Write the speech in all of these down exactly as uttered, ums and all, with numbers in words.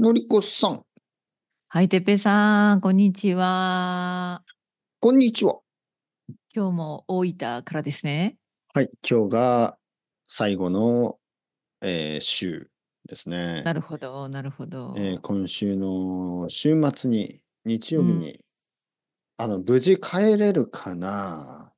のりこさん、 はい、てっぺいさん、こんにちは。 こんにちは。 今日も大分からですね。 はい、今日が最後の、えー週ですね。 なるほど、なるほえーど。 今週の週末に、日うん。 曜日に、あの、無事帰れるかな。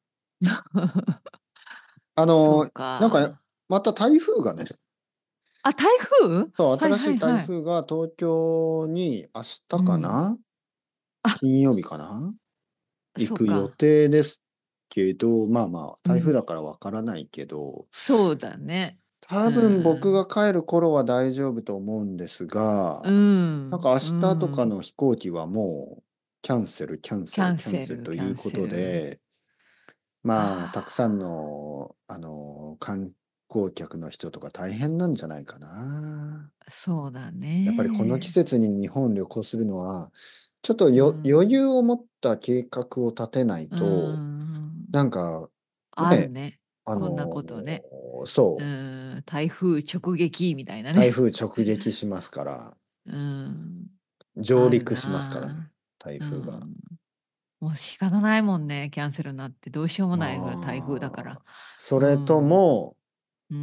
あそうの、なんか、 か。 また台風がね、 あ、台風？ そう、 はい新しい台はいはい。 風が東京に明日かうん。 な、 あ、 金曜日かな、行く予そうか。 定ですけど、まあまあ、台風うん。 だからわからないけど、 そうだね。う多分僕ん。 が帰る頃は大丈夫と思うんですうが、なんん。 か明う日とかん。 の飛行機はもうキャンセル、キャンキセル、 ャンセル、 キャンセルとキャンいうことセル。 で、まあ、たくさんあの、あの、観光客の人とか大変なんじゃないかな。 あ、そうだやっぱりこの季ね。 節に日本旅行するのは、ちょっとうよ余ん。 裕を持った計画を立てないうと、 ん。 なんか、ね、 あるね。 あこんなの、 ことね。うそう、 ん。台風直撃みたいなね。 台風直撃しますから、 うん。 上ある陸しますからね、 な台あ。う風が。 ん。もう仕方ないもんね、キャンセルになってどうしようもないぐらい台風だかまあ、 ら。 そうれとん。 も、 うん。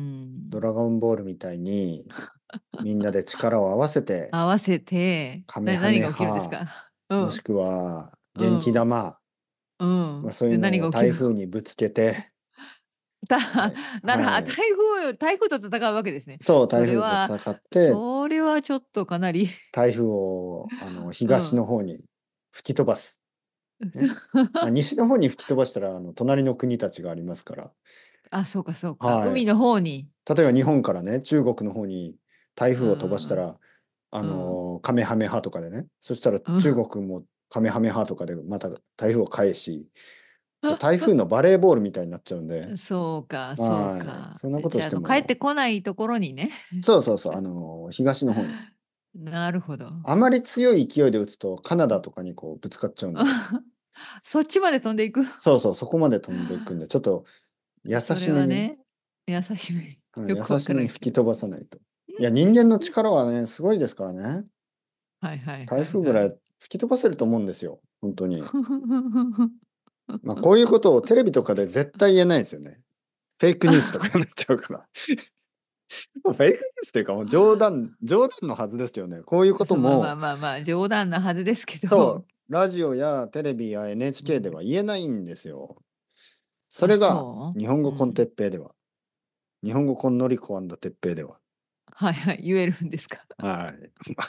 ドラゴンボールみたいに、みんなで力を合わせて、 合わせて、なカメハメ何が起きるんですハ、 か？うん。 もしくは元気うん。 玉、 うまあ、 ん。で、 そういうのを何が起きるの？ 台風にぶつけて、 たはい、 なるほあ、 はい。 台風台風と戦うわけですね。 そう、 そ台風とれは戦って、 それはちょっとかなり台風を、あの、 うん。 東の方に吹き飛ばす。ね。まあ、西の方に吹き飛ばしたら、あの、隣の国たちがありますから。 あ、そうかそうか。 はい。 海の方に。 例えば日本からね、中国の方に台う風を飛ばしたん。 ら、あうん。 の、カメハメハとかでね、そしたらうん。 中国もカメハメハとかでまた台風を返し、こう台風のバレーボールみたいになっちゃうんで、 そうか、そうはい。 か。 そんなことじゃあ、あの、帰っしても、 てこないところにね。 そうそうそう、あの、東の方に。 なるほど。 あまり強い勢いで打つとカナダとかにこうぶつかっちゃうんで、 そっちまで飛んでいく。 そうそう、そこまで飛んでいくんで、ちょっと優それしめにね、 はね、優しめに、 はい、優よくわしめにからんけど。 吹き飛ばさないと。いや、人間の力はね、すごいですからね。 はいはい台風ぐらいはいはい。 吹き飛ばせると思うんですよ、本当に。まあ、こういうことをテレビとかで絶対言えないですよね。フェイクニュースとかになっちゃうから。フェイクニュースというか、もう冗談、冗談のはずですよね。こういうことそう、まあまあも、 まあまあ、冗談なはずですけど。 そう、ラジオやテレビや エヌエイチケー でうん。 は言えないんですよ。そあ、 れが、 そ日本う？ 語コンテうん。 ッペイでは。日本語コンノリコテッペイでは。 はいはい、言えるんですか？ はい。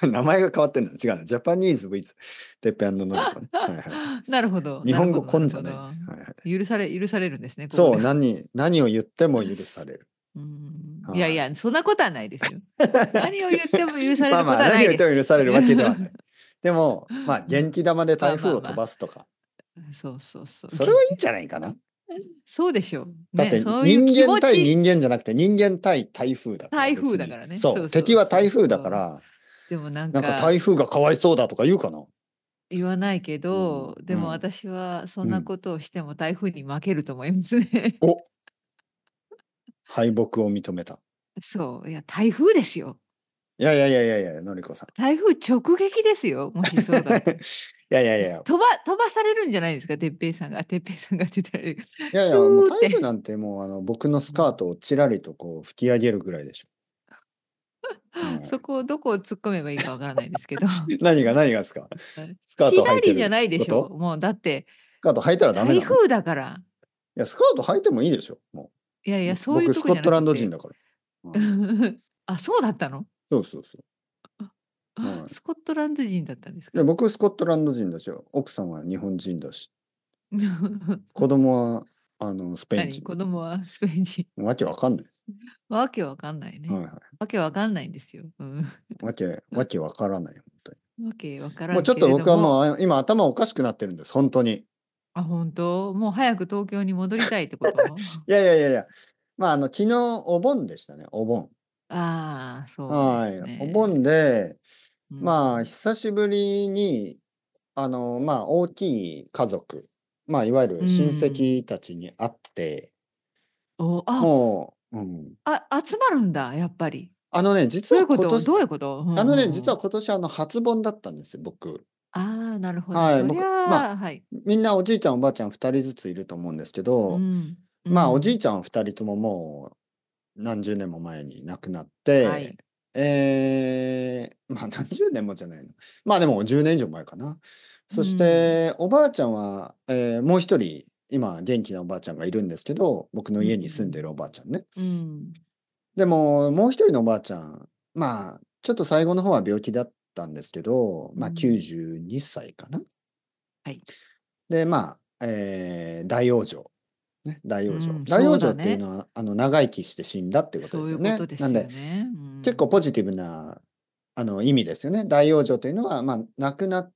名前が変わってるのは違うの。ジャパニーズ with テッペイノリコね。はいはい。 なるほど日本語なるほどなるコンじゃないね。 ほど。 はいはい。 許され許されるんですね、ここそう、 では。 何、何を言っても許される。 うーん、いやいはい。 や、そんなことはないですよ。何を言っても許されまあまあ、 ることは何を言っても許ないです。 されるわけではない。でも、まあ、 うん。 元気玉でま台風を飛あまあまあ。 ばすとか、 そうそうそう。 それはいいんじゃないかな。 そうでしょう。ね、 だってそういう気人間持ち、 対人間じゃなくて人間対台風だから台別に。 風だからね。そそう、 うそう敵はそうそ台風だかう。 ら、 でもなんなんかか、 台風がかわいそうだとか言うかな。 言わないけうん、 ど、でもうん、 私はそんうん。 なことをしても台風に負けると思いますね。 お、敗北を認めた。 そう、いや、台風ですよ。 いやいやいやいやいや、のりこさん。 台風直撃ですよ、もしそうだったら。 いやいやいや、 飛ば飛ばされるんじゃないですか、哲平さんが。哲平さんがって言ったらあれだけど、ヒいやいや、もうューって。 台風なんてもうあの僕のスうん。 カートをちらりとこう吹き上げるぐらいでしょ。はそこをどこを突っ込めばいいかわからないですけど。 い。何が何がですか？ はい。 スカートをちら履いてるりじゃないでこと？ しょう。もうだって、 スカート履いたらダメなの？い台風だから。 や、スカート履いてもいいでしょ。もいやいや、 う。 そういうとこじゃ僕スコットランド人なくて。 だから。うん、 あ、そうだったの？ そうそうそう。はい。 スコットランド人だったんですで、 か？ 僕スコットランド人だし、奥さんは日本人だし、子供はあのスペイン何、 人。 子供はスペイン人。 わけわかんない。 わけわかんないね。 はいはい。 わけわかんないんですよ。うん。 わけ、わけわからない。本当に。 わけわからもうんけちょっと僕はれども、 もう今頭おかしくなってるんです。本当に。 あ、本当？もう早く東京に戻りたいってこと？ いやいやいやいや。まあ、あの、昨日お盆でしたね。お盆。 ああ、そうですはい。お盆ね。 で、 うまあ、 ん。 久しぶりに、あの、まあ、大きい家族、まあ、いわゆうる親戚ん。 たちに会って、 お、あ、 もう、うん、 あ、集まるんだ、やっぱり。 あのね、実どういうことは今年どういうことうんうあのね、 んうん。 実は今年あの初盆だったんですよ、僕。 ああ、なるほど。 はい、 そり僕、まあ、 ゃあ、はい。 みんなおじいちゃんおばあちゃんふたりずついると思うんですけど、 うん、うまあ、おじいん。 ちゃんはふたりとももう何十年も前に亡くなって、 はい。 ええ、まあ、何十年もじゃないの。まあ、でもじゅうねん以上前かな。 うそしん。 ておばあちゃんは、ええ、もう一人、今元気なおばあちゃんがいるんですけど、僕のうんう家に住んでるんおばあちゃんね。 うん。うん。 でも、もう一人のおばあちゃん、まあ、ちょっと最後の方は病気だったんですけど、まあ、 うん。 きゅうじゅうにさいかな。 はい。 で、まあ、ええ、大往生。ね、大往生。 うん、 大往そうだね。 生っていうのは、あの、長生きして死んだっていうことでそういうすよね。 ことですよなんで、 ね。う結構ん。 ポジティブな、あの、意味ですよね。大往生というのは、まあ、亡くなって、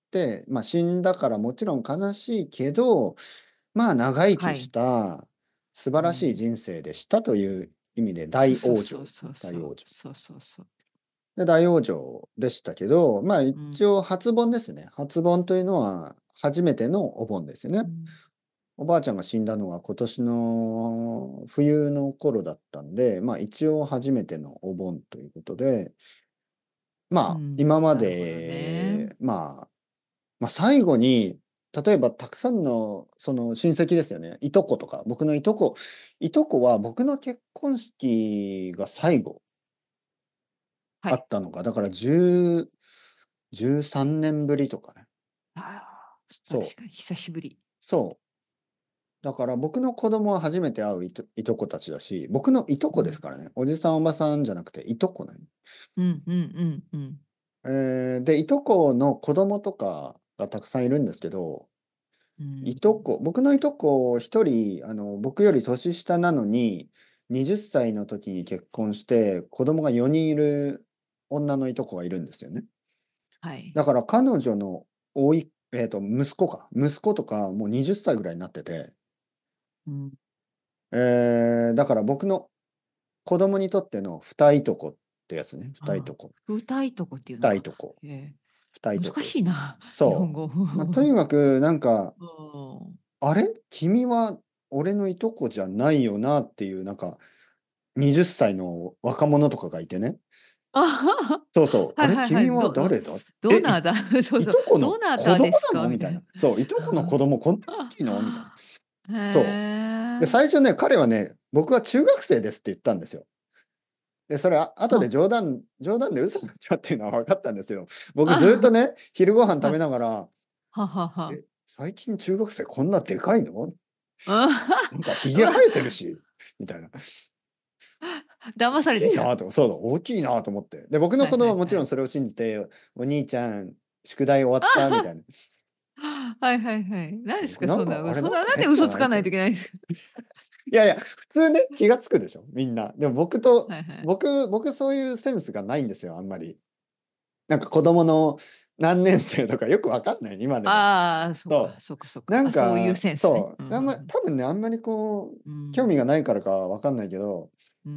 まあ、死んだからもちろん悲しいけど、まあ、長生きしはい。 た素晴らしいうん。 人生でしたという意味でそう大往生、 そうそうそうそう。 大往生。 そうそうそう。 で、大往生でしたけど、まあ、 うん。 一応初盆ですね。初盆というのは初めてのお盆ですよね。 うん。 おばあちゃんが死んだのが今年の冬の頃だったんで、まあ、一応初めてのお盆ということで、まあ、 うん、 今まなるほどね。 で、まあ、まあ、最後に、例えばたくさんのその親戚ですよね。いとことか、僕のいとこ、いとこは僕の結婚式が最後はい。 あったのが、だからじゅう、じゅうさんねんぶりとかね。 ああ、 そう、 確かに久しぶり。 そう。だから僕の子供は初めて会ういといとこたちだし、僕のいとうん。 こですからね。おじさんおばさんじゃなくていとこね。 うんうんうんうん。 えーで、いとこの子供とかがたくさんいるんですけど、 うん。 いとこ、僕のいとこ一人、あの、僕より年下なのに、はたちの時に結婚して、子供がよにんいる女のいとこがいるんですよね。 はい。 だから彼女のおい、えっと、息子か。息子とかもうはたちぐらいになってて、 うん。 えーだから僕の子供にとっての二いとこってやつね。二いああ、 とこ。 歌いとこっていうのか。 二いとこ。 ええ、 二いと難こですね。 しいな、日本そ語。 う。まあ、とにかく、なんか、 うん。 あれ君は俺のいとこじゃないよなっていう、なんか、はたちの若者とかがいてね。そうそう。あれはいはいはい。 君はどど誰だえ、い、 どなたそうそう、 いとこのどな子供たですなかみたいな。 のみたいな。そう。いとこの子供こんな大きいのみたいな。 へそう。で、 え。 最初ね、彼はね、僕は中学生ですって言ったんですよ。で、それは後であ、 冗談冗談で嘘だったっていうのは分かったんですけど、僕ずっとあ、 ね、昼ご飯食べはながら、 ははは。 「え、最近中学生こんなでかいの？なんかひうわ、 げ生えてるし」みたいな。 騙されてきた。 「大きいな」と、そうだ、大きいなと思って。で、僕のはい子供はいはい。 はもちろんそれを信じて、「お兄ちゃん、宿題終わった？」みたいな。 はいはいはい。何ですか、 僕なんか、 そんな、 あれ、 そんなんかななんで嘘つ変じゃない？と。 かないといけないんですか？ いやいや、普通ね、気が付くでしょ、みんな。でも僕とはいはい。 僕僕そういうセンスがないんですよ、あんまり。なんか子供の何年生とかよくわかんない、今でも。 ああ、そうか、 そう。 そうかそうか。 なんあ、そういうか、 センスね。 そう、 うん、 あんまふんふん。 多分ね、あんまりこう、 うん。 興味がないからかわかんないけど、 うん。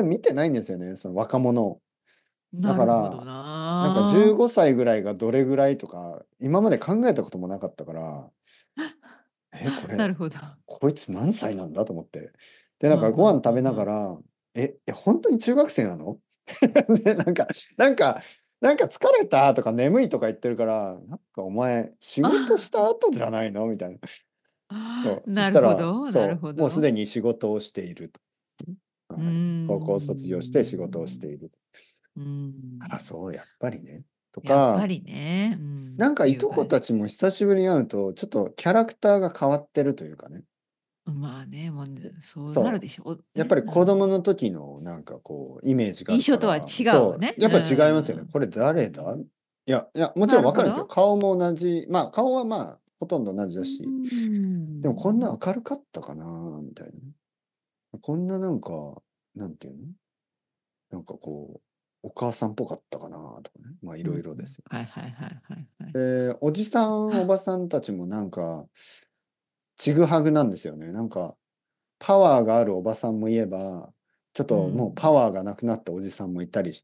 全然見てないんですよね、その若者を。だなるほどから、なんか15 な。 歳ぐらいがどれぐらいとか、今まで考えたこともなかったから、え、これ、 なるほど。 こいつ何歳なんだと思って。で、なんかふんふんご飯食べなふんふん。 がら、え、え、本当に中学生なの？で、なんか、なんか、なんか疲れたとか眠いとか言ってるから、なんかお前仕事した後じゃないの？みたいな。そう、そなるしたら、 ほどなるそう、もうすほど。 でに仕事をしていると。 うーはい。高校卒業して仕事をしん。 ていると。 うーあ、 ん。 そう、やっぱりね。とか、 やっぱりね、うん、 なんかいとこっていうか、 たちも久しぶりに会うと、ちょっとキャラクターが変わってるというかね。 まあね、もうね、そうなるそでしょうう。やっぱね。 りうん。 子供の時のなんかこうイメージがあ印るから、 象とは違うわそね。 う、 うやっぱり違いますよね。 ん。 これう誰だ？ ん。 いや、いや、もちろんわかるんですよ。 なるほど。 顔も同じ、まあ顔はまあほとんど同じうーだし、でもこんなん。 明るかったかなみたいなね。こんななんか、なんていうの？なんかこう、お母さんっぽかったかなとかね。まあいうん、 ろいろですよ。 はいはいはいはいはい。 で、おじさん、おばさんたちもなんか、ちぐはぐなんですよね。なんか、パワーがあるおばさんもいれば、ちょっうともうパん。 ワーがなくなったおじさんもいたりして、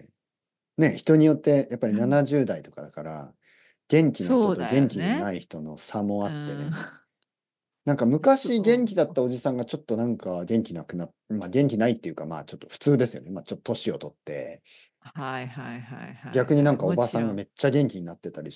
ね、人によってやっぱりうん。 ななじゅう代とかだから、元気な人そうだと元よね。 気でない人の差もあうん。 ってね。 なんかそ昔元気だっう。 たおじさんがちょっとなんか元気なくなっまあ元気ないっていうか、まあちょっと普通ですよね。まあちょっと年を取って、 はいはいはいはいはい。 逆になんかおもちろん。 ばさんがめっちゃ元気になってたりして、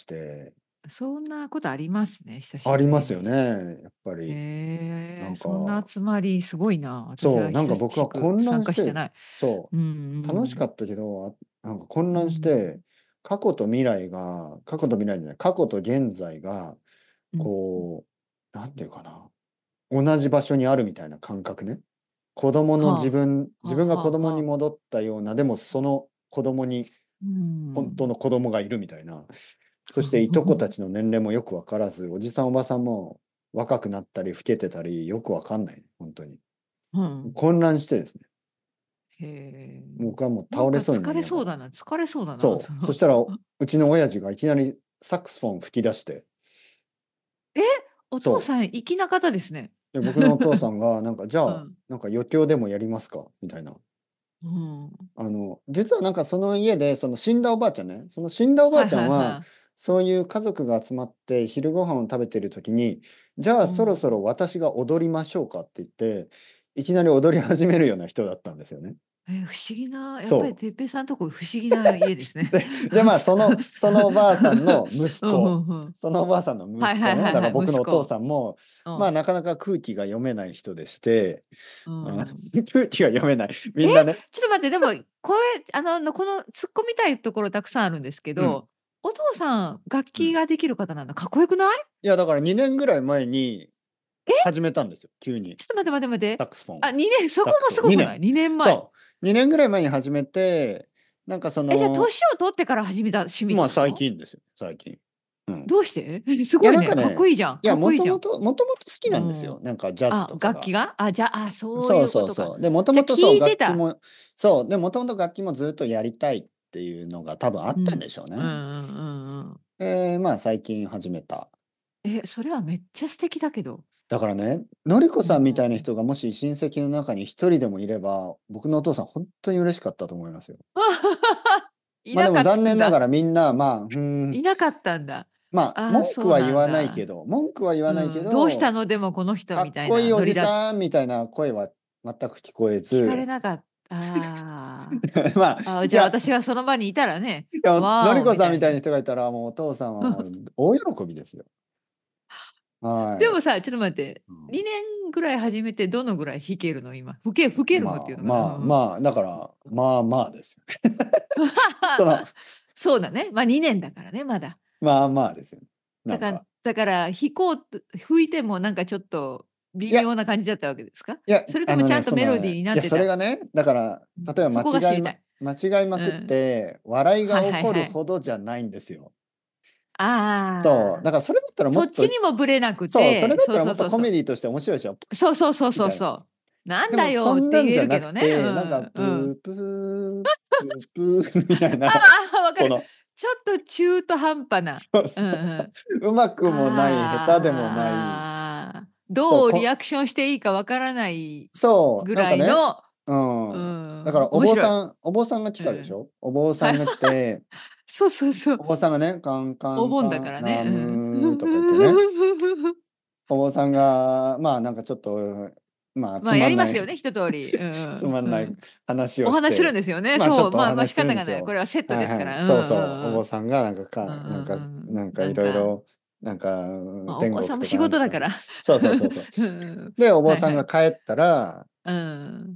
そんなことありますね、久しありますよぶりに。 ね、やっぱり。なへえ、 んそんなか、 集まりすごいな。私そう、なんかは久僕はしく参混乱して、 加してない。 そうんうう、楽しかん。 ったけど、あなんか混う乱して、 ん。 過去と未来が、過去と未来じゃない、過去と現在が、 うん。 こう、なんていうかな、同じ場所にあるみたいな感覚ね。子供の自は分、 あ。はあ自分が子供はあはあ。 に戻ったような、でもその子供にう本当ん。 の子供がいるみたいな。そしていとこたちの年齢もよくわからず、おじさんおばさんも若くなったり老けてたりよくわかんない、本当に。 うん。 混乱してですね。 へえ。 僕はもうなんか倒れそうにな疲れりながら。 そうだな、疲れそうだな、 そう。そその。 したら、うちの親父がいきなりサックスフォン吹き出して、 え、お父そう。 さん粋な方ですね。 で、僕のお父さんが、なんか、じゃあ、 うん。 なんか余興でもやりますかみたいな。 うん。 あの、実はなんかその家で、その死んだおばあちゃんね、その死んだおばあはいちゃんは、 はいはい。 そういう家族が集まって昼ご飯を食べてる時に、じゃあうん。 そろそろ私が踊りましょうかって言って、いきなり踊り始めるような人だったんですよね。 え、不思議な、やっぱりそ哲平さんとこ不思議な家ですう。 ね。 で、で、まあ、その、そのおばあさんの息うん、ふ子、 んふん。 そのおばあさんのはい息子ね、だからはいはいはい、 僕のお父息子。 さんも、まあ、 うん、 なかなか空気が読めない人でして、 うあのん。 空気が読めない。みえ、 んなね、 ちょっと待って、でも、これ、あのの、この突っ込みたいところたくさんあるんですけうん、 ど、お父さん、楽うん。 器ができる方なんだ。かっこよくない？ いや、だからにねんぐらい前にえ、 始めたんですよ、急に。 ちょっと待って待って待って。 サックスフォンあ、 を。 にねん、そこサックスを。2 もすごくない？ 年。 にねんまえ。 そう。にねんぐらい前に始めて、なんかそえ、じゃあの、 年を取ってから始めた趣味っまあてこと？ 最近ですよ、最近。うん。 どうして？すいや、 ごいね、かっこなんかね、 いいじゃん、 いや、もかっこいいじゃん。 ともと、もともと好きうなんですよ。 ん。 なんかジャズあ、 とかが。 楽器が？あ、じゃあ、そうそういうことか。 そうそう。で、もとじゃ、 もとそう、 聴いてた？ 楽器も、そう、で、もともと楽器もずっとやりたいっていうのが多分あったんうん。 でしょうね。 うんうんうんうん。 えー、まあ最近始めた。 え、それはめっちゃ素敵だけど。 だからね、のりこうさんみたいなん。 人がもし親戚の中に一人でもいれば、僕のお父さん本当に嬉しかったと思いますよ。ま、でもいなかったんだ。 残念ながらみんな、まあ、うーん、 いなかったんだ。 まあ、 ああ、 文句そうなんは言わないけだ。 ど文句は言わないけうん、どうしたど、 のでもこの人かっみたいこいいおじなノリださんみたいな声は全く聞こえ聞かれず、 なかった。あまあ、 あ。あ、 いや、 じゃあ私がその場にいたらね、 いや、のりわおこさんみたいなみたいな。 人がいたら、もうお父さんはもう大喜びですよ。はい。 でもさ、ちょっと待って、 うん。 にねんぐらい始めてどのぐらい弾けるの今？ふけ吹けるのっていまあうのかな？うんまあうん。 まあ、だから、まあまあですよ。その、 そうだね。ま、にねんだからね、まだ。 まあまあですよ。なだかんか、 だから弾こうと吹いてもなんかちょっと微いや妙な感じだったわけですか？ いや、 それともちゃあのね、 んとメロディーそのね、いや、 になってた？ それがね、だから、 うん、 例えばそこが知間違いまりたい。 間違いまくっうん。 て、笑いがはい起こるはいはい。 ほどじゃないんですよ。そう、だああ。 からそれだったらもそっちっとにもぶれなくそう、それて、そうだったらもっとそうそうそう。 コメディとして面白いでしょ、 そうそうそうみたいな。 そうそう。なんだでもそよって言えんなんじゃるけどね。うなくて、なんかん、うん。 プープー、プープーみたいあな、 あ、分かる。 その、 ちょっと中途半端な。 そううんうそうそん。 う、うまくもない、下手でもない、 ああ、 そう、 どうリこアクションしていいかわからないそう、 ぐなんかね、 らいの、 ううん。だかん、 らお面白い。 坊さんお坊さんが来うん。 たでしょ。お坊さはい。 んが来て、 そうそうそう。 お坊さんがね、カンカお盆だかンカン、 らね。 ナうん。 ムとか言ってね、お坊さんが、まあ、なんかちょっと、まあ、 まあ、 つまんないやりますよね、一通り。うんうん、 つまんないうん。 話をお話しするんして、 ですよね。 まあ、ちょそう、 っとおまあまあ、仕話しするん方がない。こですよ。 れはセットはいはい。 ですから。うんそうそう。おうんうん。 坊さんがなんか、 うんうかなんかんうん。 なんかいなんか、 ろいろ、なんか、 まあ、お天国とか坊さんも仕なんとか。 事だから。 そうそうそうそう。 うんうん。 で、お坊さんはいはい。 が帰ったら、 うん。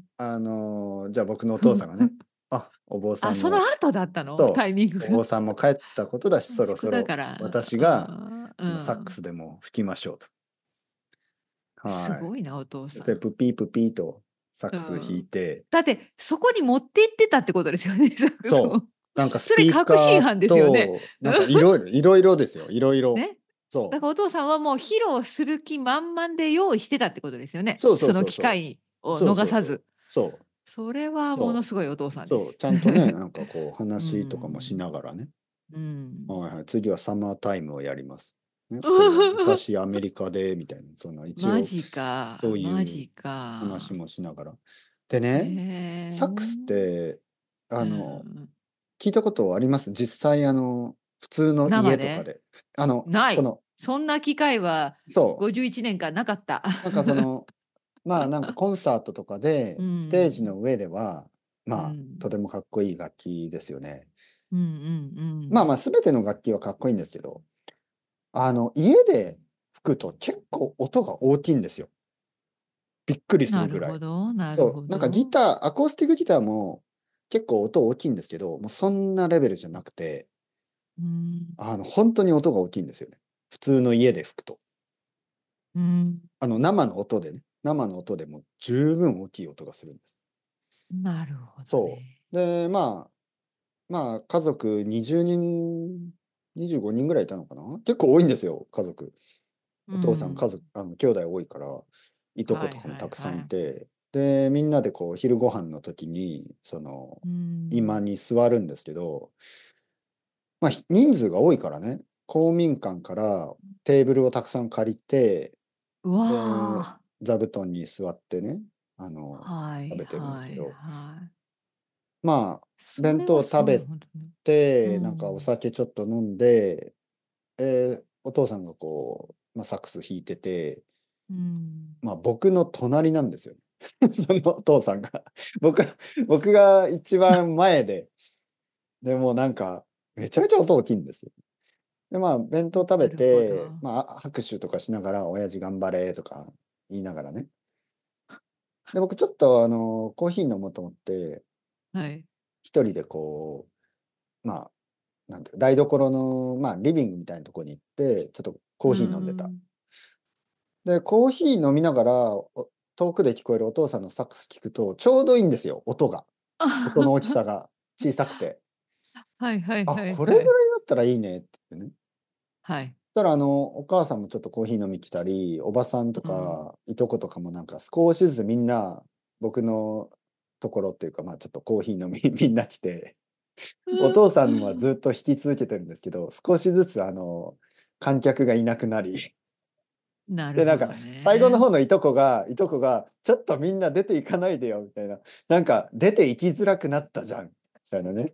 あの、じゃあ僕のお父さんがね、あ、お坊さあ、そのんも後だったの？タそう、 イミングが。 お坊さんも帰ったことだし、そろ息子だそろから。う私が、 ん、うあの、サックん。 スでも吹きましょうと。はい。 すごいな、お父そして、 さん。 プピープピーとサッうクス弾いん。 て、 だって、そこに持って行ってたってことですよね、サックスを。 そう、なんかスそれピーカー確信犯ですよね。 と、なんかいろいろいろいろですよ、いろいろ。 ね。だそう。 からお父さんはもう披露する気満々で用意してたってことですよね。 そうそうそのそうそ機会う。 をそうそうそう。 逃さず。 そう。 それはものそう。 すごいお父さんでそう、 す。 ちゃんとね、なんかこうう話とかもしん。 ながらね。 うん。 はいはい、次はサマータイムをやります。ね、この昔アメリカでみたいな、その一応マジか、 そういうマジか。 話もしながら。でへね、 え。 サックスって、あうの、 ん。 聞いたことあります？実際あの、普通の家生で？ とかで。あの、 ない。 そのそんな機会はそう。 ごじゅういちねんかんなかった。 なんかその、まあ、なんかコンサートとかうで、ステージのん。 上では、 うまあ、とん。 てもかっこいい楽器ですよね。 うんうんうん。 まあまあ、全ての楽器はかっこいいんですけど、あの、家で吹くと結構音が大きいんですよ。びっくりすなるぐらい。 るほどなるほそう、なんかギど。 ター、アコースティックギターも結構音大きいんですけど、もうそんなレベルじゃなくて、 うん。 あの、本当に音が大きいんですよね。普通の家で吹くと。 うん。 あの、生の音でね、生の音でも十分大きい音がするんです。 なるほどそね。 う。で、まあ、まあ、家族にじゅうにん、にじゅうごにんぐらいいたのかな。結構多いんですよ、家族。 うお父さん、家ん。 族、あの、兄弟多いから、いとことはいかもたくさんいはいはい。 て、で、みんなでこう、昼ご飯の時に、その、 うん。 居間に座るんですけど、まあ、ひ人数が多いからね、公民館からテーブルをたくさん借りて、 うで、 わ。 座布団に座ってね、あの、 はい食べてるんですはいけど、 はい。 まあ、 そ弁れはすごい、 当食べほんとね。うて、なんかおん。 酒ちょっと飲んで、えーお父さんがこう、まあ、サックス弾いてて、 うん。 まあ、僕の隣なんですよ。そのお父さんが。僕、僕が一番前で、でもうなんか、めちゃめちゃ音大きいんですよ。で、まあ、弁当食べなるほて、 ど。 まあ、拍手とかしながら、親父頑張れとか言いながらね。で、僕ちょっとあの、コーヒー飲もうと思って、 はい。 一人でこう、まあ、なんていうか、台所の、まあ、リビングみたいなところに行って、ちょっとコーうヒー飲んでた。 ん。 で、コーヒー飲みながら、お遠くで聞こえるお父さんのサックス聞くと、ちょうどいいんですよ、音が。音の大きさが小さくて。 はいはいあ、 はいこれぐらいはい。 だったらいいねって言ってね。 はい。 そしたらあの、お母さんもちょっとコーヒー飲み来たり、おばさんとうん。 か、いとことかもなんか少しずつみんな、僕のところっていうか、まあちょっとコーヒー飲みみんな来て、お父さんはずっと弾き続けてるんですけど、少しずつあの、観客がいなくなり、で、なんか、 なるほど最後のね。 方のいとこが、いとこが、ちょっとみんな出ていかないでよ、みたいな。なんか、出て行きづらくなったじゃん、みたいなね。 うん。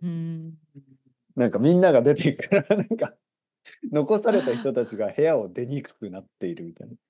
なんかみんなが出ていくから、なんか、残された人たちが部屋を出にくくなっているみたい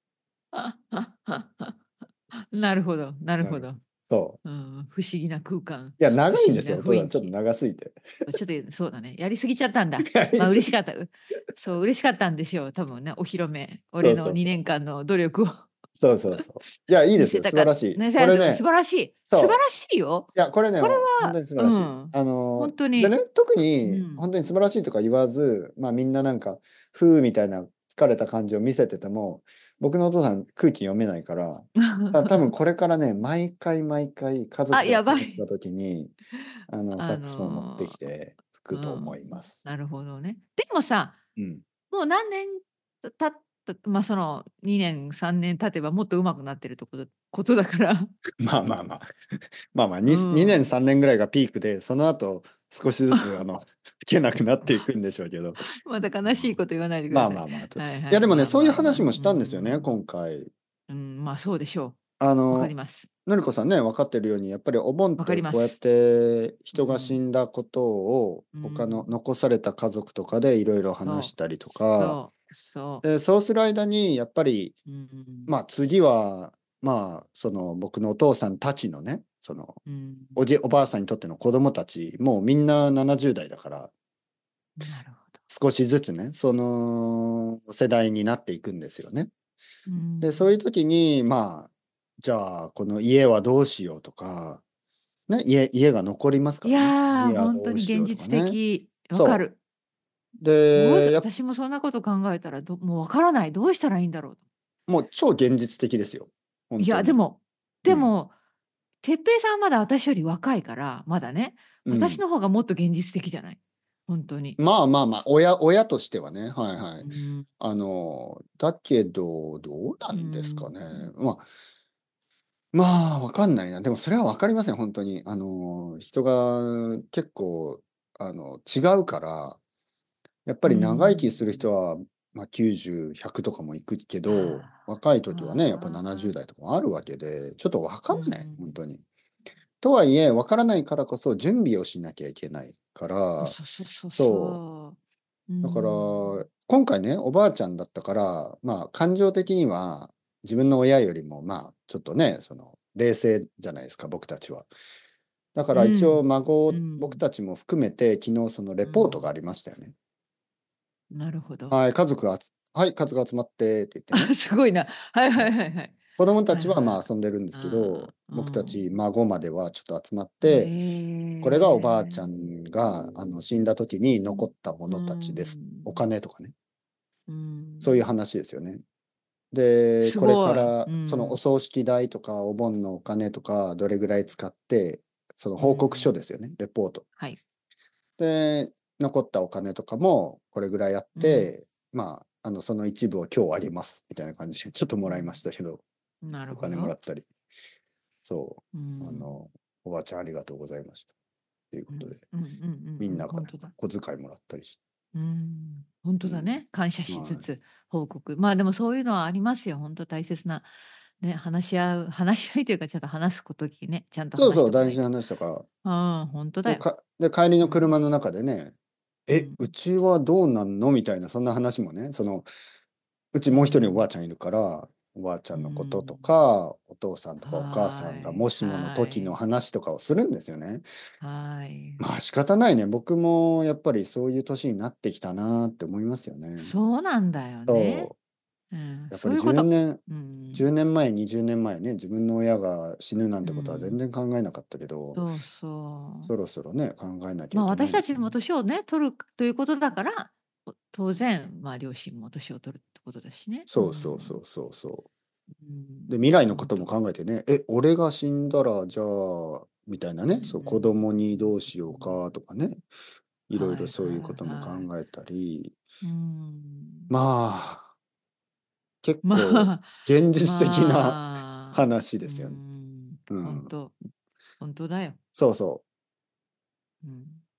なるほどなるな。なんか、 ほど。 そう。 うん、不思議な空間、 いや、 不思議な長いんですよ、お父さん。ちょっと雰囲気。 長すぎて。 ちょっと、そうだね、やり過ぎちゃったんだ。 やりま、 すぎ。 嬉しかった。うそう、嬉しかったんですよ、多分ね、お披露目。俺のそうそうそう。 にねんかんの努力をそうそうそう。いや、いいですよ。素見せたか晴らしい。 ね、さ素これね、 晴らしい素晴らそう。 しいよ。 いや、これね、 これ本当はに素晴らしい。 うん、 あの、 ほんとに、 でね、特うにん。 本当に素晴らしいとか言わず、まあみんななんか、ふうみたいな疲れた感じを見せてても、僕のお父さん空気読めないから、た多分これからね、毎回毎回家あ、 族がやばい。 集まった時に、あの、サあックスフォン持ってきの、 て吹くと思うん、 います。 なるほどね。でもさ、 うん。 もう何年経った、ま、そのにねん、さんねん経てばもっと上手くなってるってことことだから。 まあまあまあ。まあまあ、 うににねん、 ん。 さんねんぐらいがピークで、その後少しずつあの、吹けなくなっていくんでしょうけど。 また悲しいうん。 こと言わないでください。 まあまあまあ、といはいはい、 やでもね、 まあそういうまあまあ、 話もしうたんですよね、 ん。 今回。 うん、ま、そうでしょう。わかりあの、 ます。 のりこさんね、分かってるように、やっぱりお盆っわかてこうやっります。 て人が死うん。 んだことを、 う他のん。 残された家族とかでいろいろ話そう、 したりとか、 そうそう。 で、そうする間にやっぱり、 うん。 まあ次は、まあ、その僕のお父さんたちのね、その、 うん。 おじおばあさんにとっての子供たち、もうみんなななじゅう代だから、 なるほど。 少しずつね、その世代になっていくんですよね。 うで、そういうん。 時に、まあ、じゃあ、この家はどうしようとか、ね、家家が残りますいからね。 や、 家はほんとどうしようとかに現実ね。 的。わかそる。 う。で、 どうしやっ私もそんなこと考えたら、どもうわからない。どうしたらいいんだろう。 もう超現実的ですよ。ほいや、でんとに。 もうん。 でも、哲平さんはまだ私より若いから、まだね。 うん。 私の方がもっと現実的じゃない。ほんとに。 まあまあまあ、親親としてはね、はいはい。 うん。 あの、だけど、どうなうんですかん。 ね。まあ、まあ、わかんないな。でもそれは分かりません、ほんとに。あの、人が結構、あの、違うからやっぱうり長生きする人ん。 は、まあ、きゅうじゅう、ひゃくとかもいくけど、 あ若い時はね、やっぱあ、あななじゅうあ。 代とかもあるわけで、ちょっとわかうらない、ほんん。 とに。とはいえ、わからないからこそ準備をしなきゃいけないかあ、 ら、 そうそうそうそう、 そう。うだから、 ん。 今回ね、おばあちゃんだったから、まあ、感情的には自分の親よりも、まあ、ちょっとね、その、冷静じゃないですか、僕たちは。だかうら一応、 ん。う孫、僕ん。 たちも含めて、昨日そのレうポートがあん。 りましたよね。 なるほど。 はい、家族がつ、はい、家族集まってって言ってね。 あ、すごいな。はいはそう。 いはいはい。 子供たちはまあはいはい。 遊んでるんですけど、 ああ、う僕たちん。 孫まではちょっと集まっへて、これがおばあちゃえ。 んがあの死んだ時に残ったもうのたちです。おん。 金とかね。 うそういうん。 話ですよね。で、これかすごい。 らうそのおん。 葬式代とかお盆のお金とかどれぐらい使って、そのう報告書ん。 ですよね、レポート。 はい。 で、残ったお金とかもこれぐらいあっうん。 て、まあ、あのその一部を今日あげますみたいな感じでちょっともらいまうん。 したけど、 なるおほど。 金もらったり。そう、あうん。 の、おばあちゃんありがとうございました。といううん。 ことで、 うんうんうんうん。 みんなからほんとだ。 小遣いもらったりして。 うん。ほんとうん。 だね。感謝しつはい。 つ報告。まあ、でもそういうのはありますよ。ほんと大切な、ね、話し合う話し合いというか、ちょっと話すこ時ね、ちゃんと話しそうそう、大事なとかないと。 話だから。 うん、ほんとだで、 よ。 かで、帰りのうん。 車の中でね、え、 うん。 うちはどうなんのみたいな、そんな話もね、その、うちうもう一人おばあん。 ちゃんいるから、おばあちゃうんのこととん。 か、お父さんとかお母さんがもはい、 しもの時のはい。 話とかをするんですよね。 はい。 まあ仕方ないね。僕もやっぱりそういう年になってきたなって思いますよね。 そうなんだよね。 そう。 うん、 やっぱり10 そういうこと。 年、 う 10 ん。 年前、にじゅうねんまえね、自分の親が死ぬなんうてことは全然ん。 考えなかったけど、 そうそう。 そろそろね、考えなきゃまあ、 いけな私たちもいですよね。 年をね、取るということだから、お当然、まあ、両親も年を取るってことだしね。うそうそうそん。 うそうそう。で、 うん。 未来のこともほんと。 考えてね、え、俺が死んだら、じゃあ、みたいなうんうね、そう、子供んうんにどうしよううん。 かとかね、いろいろはいそういうこはいとも考はい。 えたり、 うん。 まあ、結ま構あ、 現実的なまあ、う話ですよね。 ん、 うん。 ほんと、ほんとだよ。 そうそう。 うん。